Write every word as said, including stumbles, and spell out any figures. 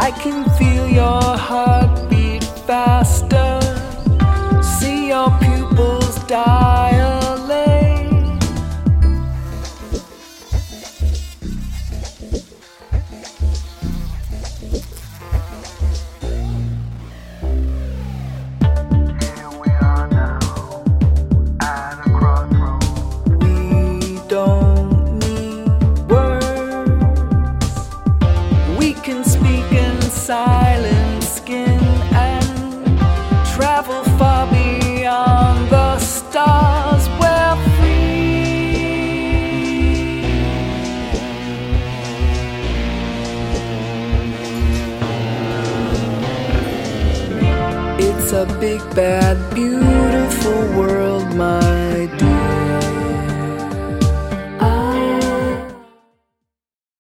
I can feel your heartbeat faster, see your pupils dilate. Here we are now, at a crossroads. We don't need words. We can speak in silent skin and travel far beyond the stars. We're free. It's a big, bad, beautiful world, my